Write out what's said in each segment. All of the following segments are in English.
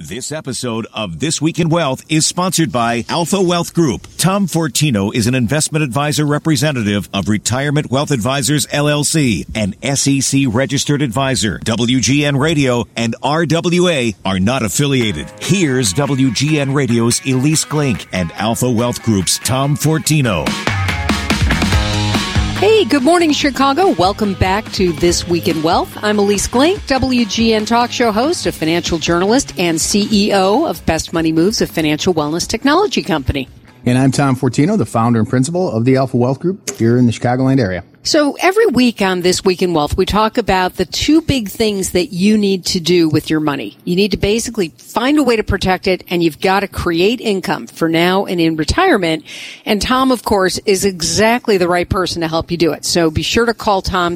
This episode of This Week in Wealth is sponsored by Alpha Wealth Group. Tom Fortino is an investment advisor representative of Retirement Wealth Advisors, LLC, an SEC-registered advisor. WGN Radio and RWA are not affiliated. Here's WGN Radio's Elise Glink and Alpha Wealth Group's Tom Fortino. Hey, good morning, Chicago. Welcome back to This Week in Wealth. I'm Elise Glink, WGN talk show host, a financial journalist, and CEO of Best Money Moves, a financial wellness technology company. And I'm Tom Fortino, the founder and principal of the Alpha Wealth Group here in the Chicagoland area. So every week on This Week in Wealth, we talk about the two big things that you need to do with your money. You need to basically find a way to protect it, and you've got to create income for now and in retirement. And Tom, of course, is exactly the right person to help you do it. So be sure to call Tom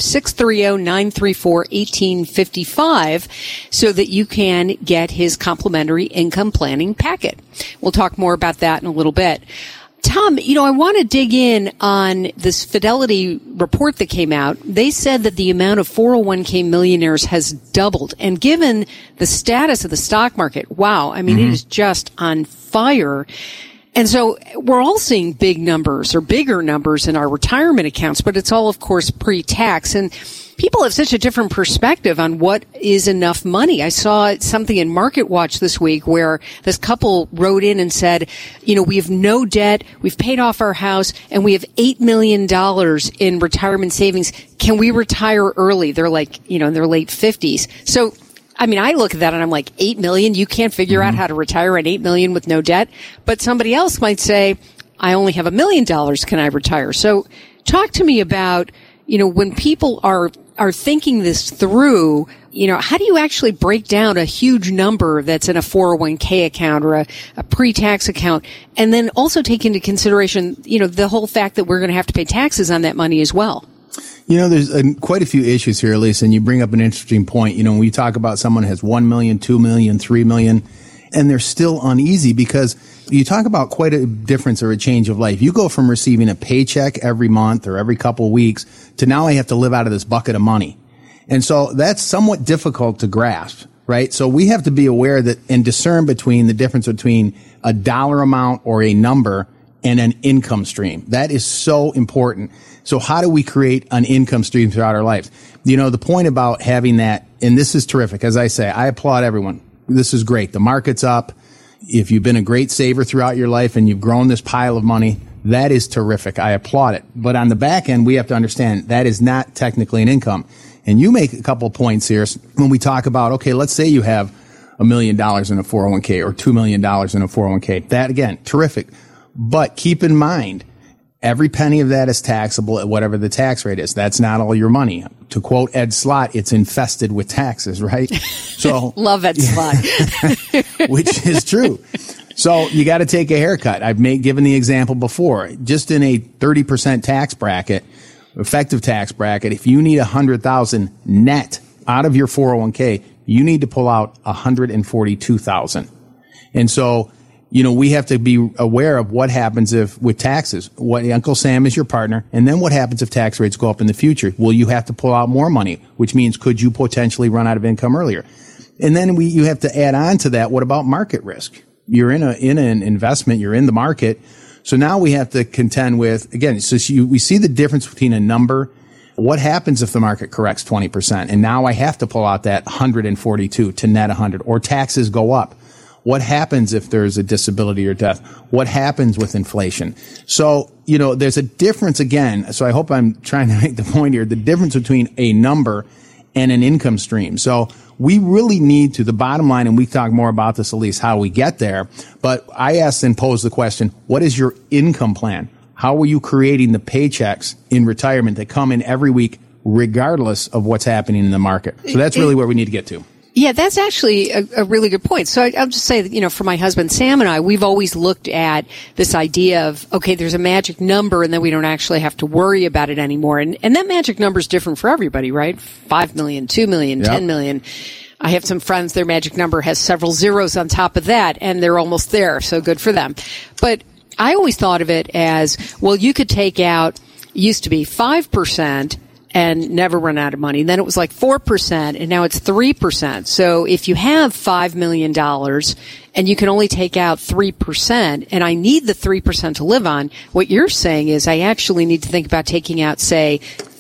630-934-1855 so that you can get his complimentary income planning packet. We'll talk more about that in a little bit. Tom, I want to dig in on this Fidelity report that came out. They said that the amount of 401k millionaires has doubled. And given the status of the stock market, wow, it is just on fire. And so we're all seeing big numbers or bigger numbers in our retirement accounts, but it's all, of course, pre-tax. And people have such a different perspective on what is enough money. I saw something in Market Watch this week where this couple wrote in and said, we have no debt, we've paid off our house, and we have $8 million in retirement savings. Can we retire early? They're like, in their late 50s. So, I look at that and I'm like, 8 million, you can't figure out how to retire at 8 million with no debt. But somebody else might say, I only have $1 million. Can I retire? So talk to me about, when people are thinking this through, how do you actually break down a huge number that's in a 401k account or a pre-tax account, and then also take into consideration, the whole fact that we're going to have to pay taxes on that money as well? There's quite a few issues here, Elise, and you bring up an interesting point. When we talk about someone who has 1 million, 2 million, 3 million, and they're still uneasy because you talk about quite a difference or a change of life. You go from receiving a paycheck every month or every couple of weeks to now I have to live out of this bucket of money. And so that's somewhat difficult to grasp, right? So we have to be aware that and discern between the difference between a dollar amount or a number and an income stream. That is so important. So how do we create an income stream throughout our lives? The point about having that, and this is terrific. As I say, I applaud everyone. This is great. The market's up. If you've been a great saver throughout your life and you've grown this pile of money, that is terrific. I applaud it. But on the back end, we have to understand that is not technically an income. And you make a couple of points here when we talk about, okay, let's say you have $1 million in a 401k or $2 million in a 401k. That, again, terrific. But keep in mind, every penny of that is taxable at whatever the tax rate is. That's not all your money. To quote Ed Slott, it's infested with taxes, right? So love Ed Slott. Which is true. So you got to take a haircut. I've given the example before. Just in a 30% tax bracket, effective tax bracket, if you need $100,000 net out of your 401k, you need to pull out $142,000. And so, we have to be aware of what happens with taxes. What Uncle Sam is your partner, and then what happens if tax rates go up in the future? Well, you have to pull out more money, which means could you potentially run out of income earlier? And then you have to add on to that. What about market risk? You're in an investment. You're in the market. So now we have to contend with, again, we see the difference between a number. What happens if the market corrects 20%? And now I have to pull out that 142 to net 100, or taxes go up. What happens if there's a disability or death? What happens with inflation? So, there's a difference again. So I hope I'm trying to make the point here, the difference between a number and an income stream. So we really need to, the bottom line, and we talk more about this, Elise, how we get there. But I asked and posed the question, what is your income plan? How are you creating the paychecks in retirement that come in every week, regardless of what's happening in the market? So that's really where we need to get to. Yeah, that's actually a really good point. So I'll just say that, for my husband Sam and I, we've always looked at this idea of, okay, there's a magic number and then we don't actually have to worry about it anymore. And that magic number is different for everybody, right? 5 million, 2 million, yep. 10 million. I have some friends, their magic number has several zeros on top of that and they're almost there. So good for them. But I always thought of it as, well, you could take out, used to be 5%, and never run out of money. Then it was like 4%, and now it's 3%. So if you have $5 million and you can only take out 3%, and I need the 3% to live on, what you're saying is I actually need to think about taking out, say,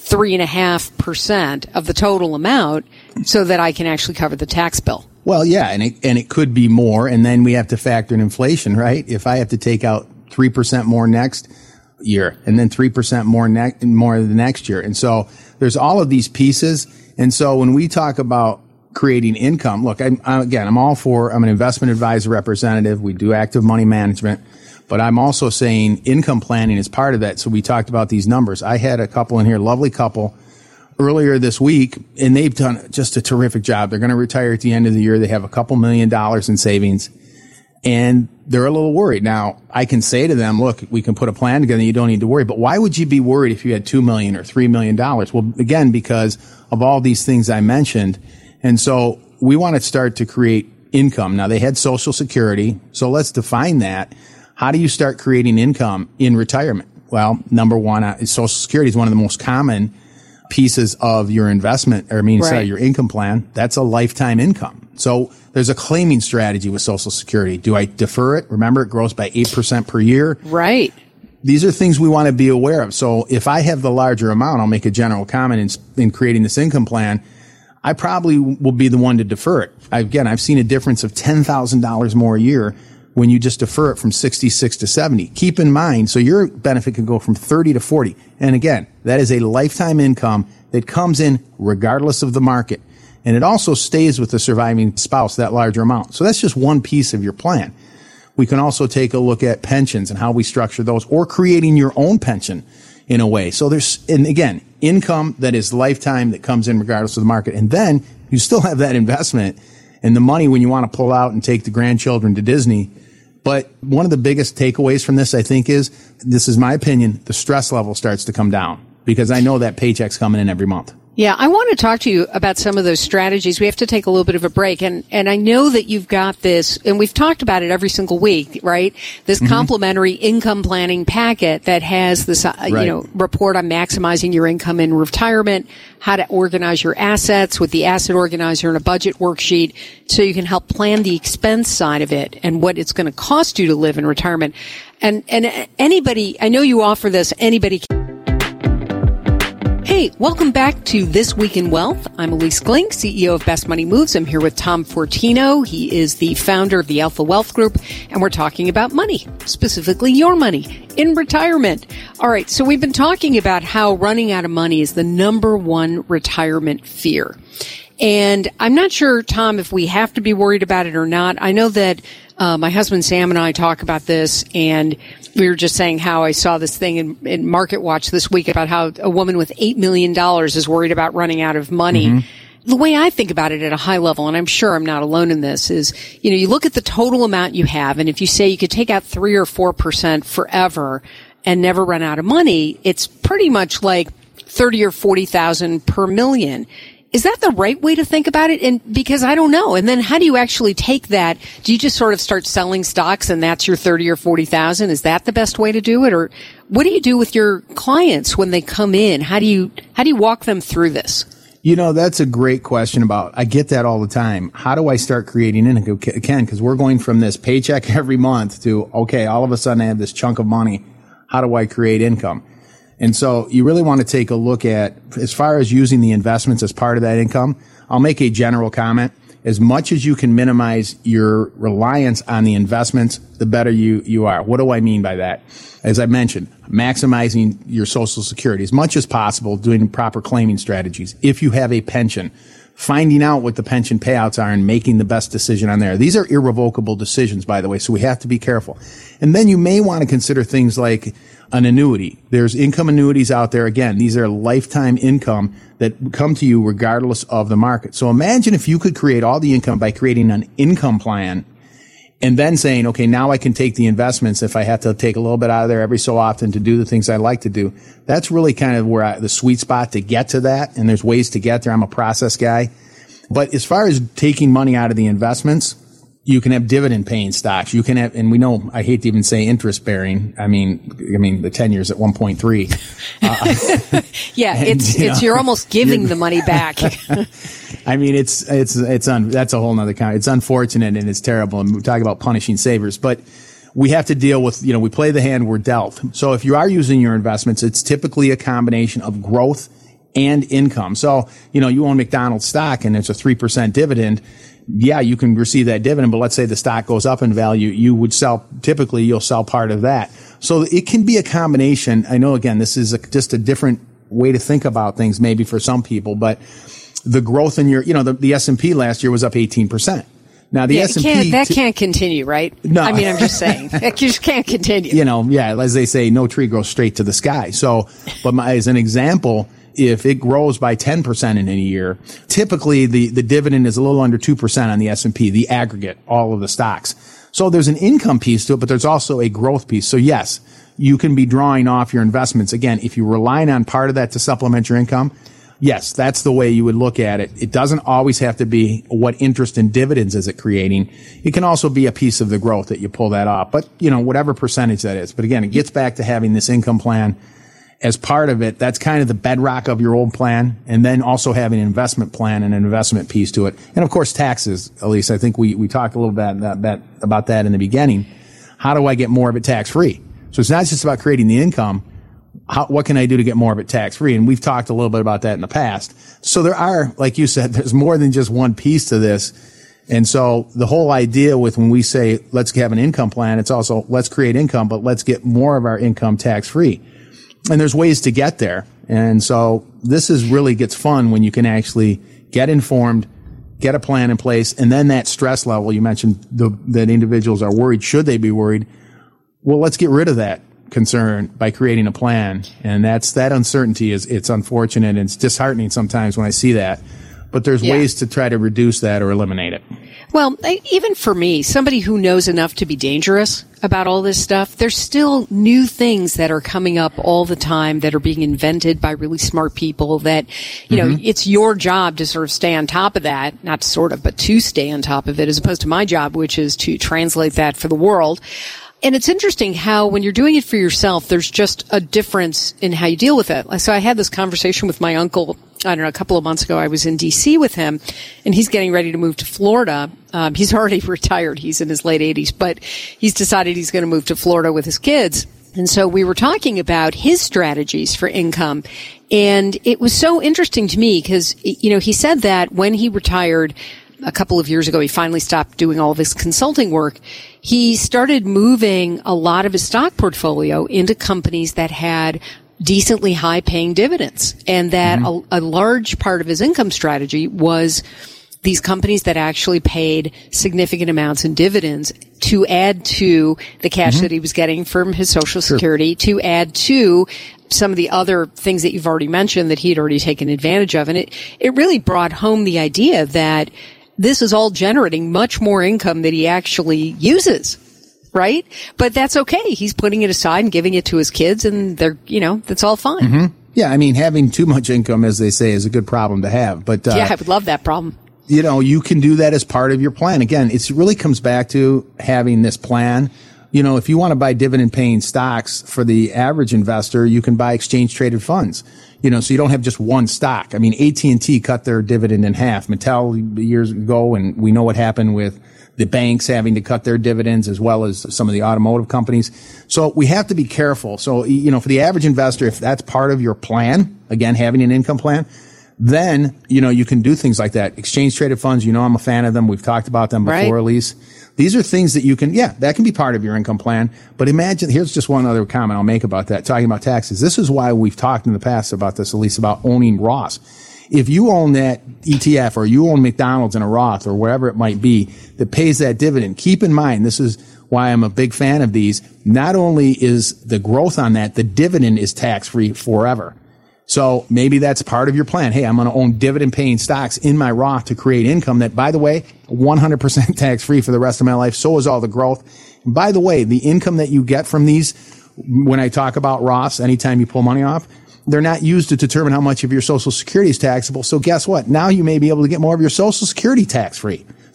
3.5% of the total amount so that I can actually cover the tax bill. Well, yeah, and it could be more, and then we have to factor in inflation, right? If I have to take out 3% more next year, and then 3% more the next year. And so there's all of these pieces. And so when we talk about creating income, look, I'm an investment advisor representative. We do active money management, but I'm also saying income planning is part of that. So we talked about these numbers. I had a couple in here, lovely couple, earlier this week, and they've done just a terrific job. They're going to retire at the end of the year. They have a couple $1 million in savings. And they're a little worried. Now, I can say to them, look, we can put a plan together. You don't need to worry. But why would you be worried if you had $2 million or $3 million? Well, again, because of all these things I mentioned. And so we want to start to create income. Now, they had Social Security. So let's define that. How do you start creating income in retirement? Well, number one, Social Security is one of the most common pieces of your investment, your income plan. That's a lifetime income. So there's a claiming strategy with Social Security. Do I defer it? Remember, it grows by 8% per year. Right. These are things we want to be aware of. So if I have the larger amount, I'll make a general comment in creating this income plan. I probably will be the one to defer it. I've seen a difference of $10,000 more a year when you just defer it from 66 to 70. Keep in mind, so your benefit can go from 30 to 40. And again, that is a lifetime income that comes in regardless of the market. And it also stays with the surviving spouse, that larger amount. So that's just one piece of your plan. We can also take a look at pensions and how we structure those, or creating your own pension in a way. So and again, income that is lifetime that comes in regardless of the market. And then you still have that investment and the money when you want to pull out and take the grandchildren to Disney. But one of the biggest takeaways from this, I think, this is my opinion, the stress level starts to come down because I know that paycheck's coming in every month. Yeah, I want to talk to you about some of those strategies. We have to take a little bit of a break. And I know that you've got this, and we've talked about it every single week, right? This complimentary income planning packet that has this, report on maximizing your income in retirement, how to organize your assets with the asset organizer and a budget worksheet so you can help plan the expense side of it and what it's going to cost you to live in retirement. And anybody, I know you offer this, anybody can. Hey, welcome back to This Week in Wealth. I'm Elise Glink, CEO of Best Money Moves. I'm here with Tom Fortino. He is the founder of the Alpha Wealth Group, and we're talking about money, specifically your money in retirement. All right, so we've been talking about how running out of money is the number one retirement fear. And I'm not sure, Tom, if we have to be worried about it or not. I know that my husband Sam and I talk about this, and we were just saying how I saw this thing in Market Watch this week about how a woman with $8 million is worried about running out of money. Mm-hmm. The way I think about it at a high level, and I'm sure I'm not alone in this, is, you look at the total amount you have, and if you say you could take out 3 or 4% forever and never run out of money, it's pretty much like 30 or 40,000 per million. Is that the right way to think about it? And because I don't know. And then how do you actually take that? Do you just sort of start selling stocks and that's your 30 or 40,000? Is that the best way to do it? Or what do you do with your clients when they come in? How do you walk them through this? That's a great question I get that all the time. How do I start creating income? Again, because we're going from this paycheck every month to, okay, all of a sudden I have this chunk of money. How do I create income? And so you really want to take a look at, as far as using the investments as part of that income, I'll make a general comment. As much as you can minimize your reliance on the investments, the better you are. What do I mean by that? As I mentioned, maximizing your Social Security as much as possible, doing proper claiming strategies. If you have a pension, finding out what the pension payouts are and making the best decision on there. These are irrevocable decisions, by the way, so we have to be careful. And then you may want to consider things like an annuity. There's income annuities out there. Again, these are lifetime income that come to you regardless of the market. So imagine if you could create all the income by creating an income plan and then saying, okay, now I can take the investments if I have to take a little bit out of there every so often to do the things I like to do. That's really kind of where the sweet spot to get to that. And there's ways to get there. I'm a process guy. But as far as taking money out of the investments, You can have dividend paying stocks. You can have, and we know, I hate to even say interest bearing. I mean, the 10 years at 1.3. Yeah, you're almost giving the money back. I mean, that's a whole nother kind. It's unfortunate and it's terrible. And we talk about punishing savers, but we have to deal with, we play the hand we're dealt. So if you are using your investments, it's typically a combination of growth and income. So, you own McDonald's stock and it's a 3% dividend. Yeah, you can receive that dividend, but let's say the stock goes up in value, you'll sell part of that. So it can be a combination. I know, again, this is just a different way to think about things maybe for some people, but the growth in the S&P last year was up 18%. Now the S&P can't continue, right? No. I mean, I'm just saying, it just can't continue. As they say, no tree grows straight to the sky. So, but as an example, if it grows by 10% in a year, typically the dividend is a little under 2% on the S&P, the aggregate, all of the stocks. So there's an income piece to it, but there's also a growth piece. So yes, you can be drawing off your investments. Again, if you're relying on part of that to supplement your income, yes, that's the way you would look at it. It doesn't always have to be what interest and dividends is it creating. It can also be a piece of the growth that you pull that off. But, whatever percentage that is. But again, it gets back to having this income plan as part of it. That's kind of the bedrock of your old plan. And then also having an investment plan and an investment piece to it. And of course, taxes, Elise. I think we talked a little bit about that in the beginning. How do I get more of it tax free? So it's not just about creating the income. What can I do to get more of it tax free? And we've talked a little bit about that in the past. So there are, like you said, there's more than just one piece to this. And so the whole idea with when we say, let's have an income plan, it's also let's create income, but let's get more of our income tax free. And there's ways to get there. And so this really gets fun when you can actually get informed, get a plan in place, and then that stress level, you mentioned that individuals are worried. Should they be worried? Well, let's get rid of that concern by creating a plan. And that uncertainty it's unfortunate and it's disheartening sometimes when I see that. But there's ways to try to reduce that or eliminate it. Well, even for me, somebody who knows enough to be dangerous about all this stuff, there's still new things that are coming up all the time that are being invented by really smart people that, it's your job to sort of stay on top of that, not sort of, but to stay on top of it, as opposed to my job, which is to translate that for the world. And it's interesting how when you're doing it for yourself, there's just a difference in how you deal with it. So I had this conversation with my uncle, a couple of months ago. I was in D.C. with him, and he's getting ready to move to Florida. He's already retired. He's in his late 80s, but he's decided he's going to move to Florida with his kids. And so we were talking about his strategies for income. And it was so interesting to me because, he said that when he retired a couple of years ago, he finally stopped doing all of his consulting work. He started moving a lot of his stock portfolio into companies that had decently high paying dividends. And that a large part of his income strategy was these companies that actually paid significant amounts in dividends to add to the cash that he was getting from his Social Security, to add to some of the other things that you've already mentioned that he'd already taken advantage of. And it really brought home the idea that this is all generating much more income that he actually uses, right? But that's okay. He's putting it aside and giving it to his kids, and they're, that's all fine. Yeah, I mean, having too much income, as they say, is a good problem to have. But I would love that problem. You can do that as part of your plan. Again, it really comes back to having this plan. If you want to buy dividend paying stocks for the average investor, you can buy exchange traded funds. So you don't have just one stock. I mean, AT&T cut their dividend in half. Mattel years ago, and we know what happened with the banks having to cut their dividends as well as some of the automotive companies. So we have to be careful. So, for the average investor, if that's part of your plan, again, having an income plan, then, you can do things like that. Exchange traded funds, I'm a fan of them. We've talked about them before, Elise. These are things that you can, that can be part of your income plan. But imagine, here's just one other comment I'll make about that, talking about taxes. This is why we've talked in the past about this, Elise, about owning Roths. If you own that ETF or you own McDonald's in a Roth or wherever it might be that pays that dividend, keep in mind, this is why I'm a big fan of these. Not only is the growth on that, the dividend is tax-free forever. So maybe that's part of your plan. Hey, I'm going to own dividend-paying stocks in my Roth to create income that, by the way, 100% tax-free for the rest of my life. So is all the growth. And by the way, the income that you get from these, when I talk about Roths, anytime you pull money off, they're not used to determine how much of your Social Security is taxable. So guess what? Now you may be able to get more of your Social Security tax-free.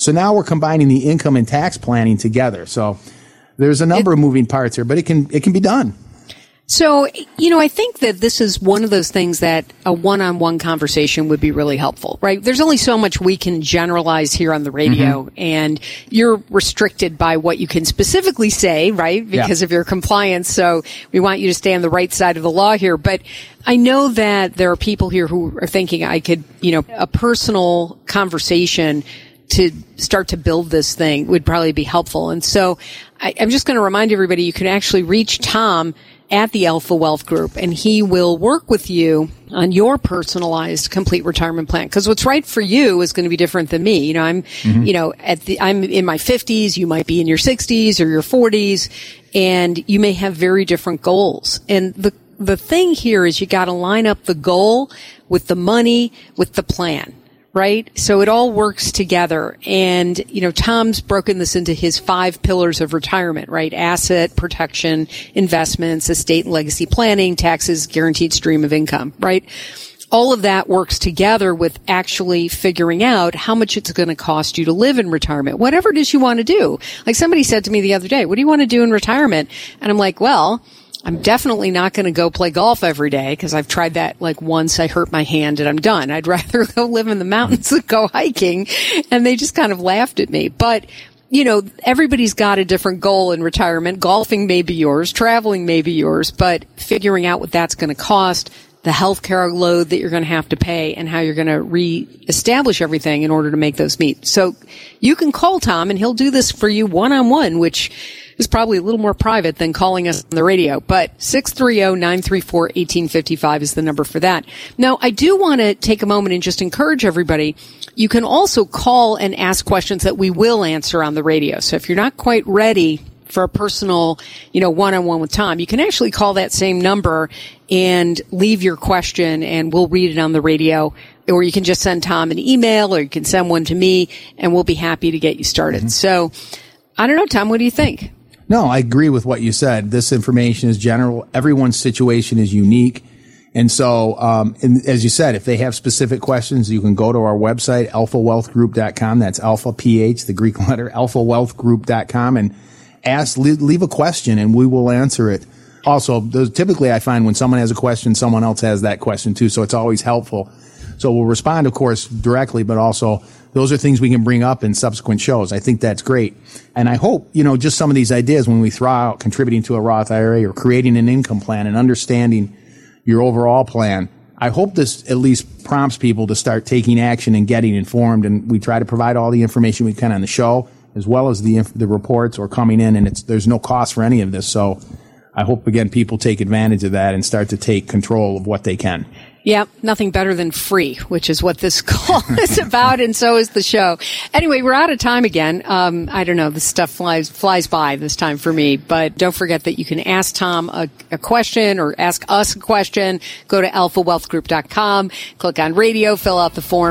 So now we're combining the income and tax planning together. So there's a number of moving parts here, but it can be done. So, I think that this is one of those things that a one-on-one conversation would be really helpful, right? There's only so much we can generalize here on the radio, and you're restricted by what you can specifically say, right? Because of your compliance. So we want you to stay on the right side of the law here. But I know that there are people here who are thinking I could, a personal conversation to start to build this thing would probably be helpful. And so I'm just going to remind everybody you can actually reach Tom at the Alpha Wealth Group, and he will work with you on your personalized complete retirement plan. Because what's right for you is going to be different than me. I'm in my 50s, you might be in your 60s or your 40s, and you may have very different goals. And the thing here is you got to line up the goal with the money, with the plan. Right? So it all works together. And, Tom's broken this into his 5 pillars of retirement, right? Asset protection, investments, estate and legacy planning, taxes, guaranteed stream of income, right? All of that works together with actually figuring out how much it's going to cost you to live in retirement, whatever it is you want to do. Like somebody said to me the other day, what do you want to do in retirement? And I'm like, well, I'm definitely not going to go play golf every day because I've tried that like once. I hurt my hand and I'm done. I'd rather go live in the mountains than go hiking. And they just kind of laughed at me. But, everybody's got a different goal in retirement. Golfing may be yours. Traveling may be yours. But figuring out what that's going to cost, the healthcare load that you're going to have to pay, and how you're going to reestablish everything in order to make those meet. So you can call Tom and he'll do this for you one-on-one, which is probably a little more private than calling us on the radio, but 630-934-1855 is the number for that. Now, I do want to take a moment and just encourage everybody. You can also call and ask questions that we will answer on the radio. So if you're not quite ready for a personal, one-on-one with Tom, you can actually call that same number and leave your question and we'll read it on the radio. Or you can just send Tom an email or you can send one to me and we'll be happy to get you started. So I don't know, Tom, what do you think? No, I agree with what you said. This information is general. Everyone's situation is unique. And so, as you said, if they have specific questions, you can go to our website, alphawealthgroup.com. That's alpha, PH, the Greek letter, alphawealthgroup.com, and leave a question and we will answer it. Also, typically I find when someone has a question, someone else has that question too. So it's always helpful. So we'll respond, of course, directly, but also those are things we can bring up in subsequent shows. I think that's great. And I hope, just some of these ideas when we throw out contributing to a Roth IRA or creating an income plan and understanding your overall plan, I hope this at least prompts people to start taking action and getting informed. And we try to provide all the information we can on the show, as well as the reports or coming in, and there's no cost for any of this. So I hope, again, people take advantage of that and start to take control of what they can. Yeah, nothing better than free, which is what this call is about, and so is the show. Anyway, we're out of time again. I don't know, this stuff flies by this time for me, but don't forget that you can ask Tom a question or ask us a question. Go to alphawealthgroup.com, click on radio, fill out the form.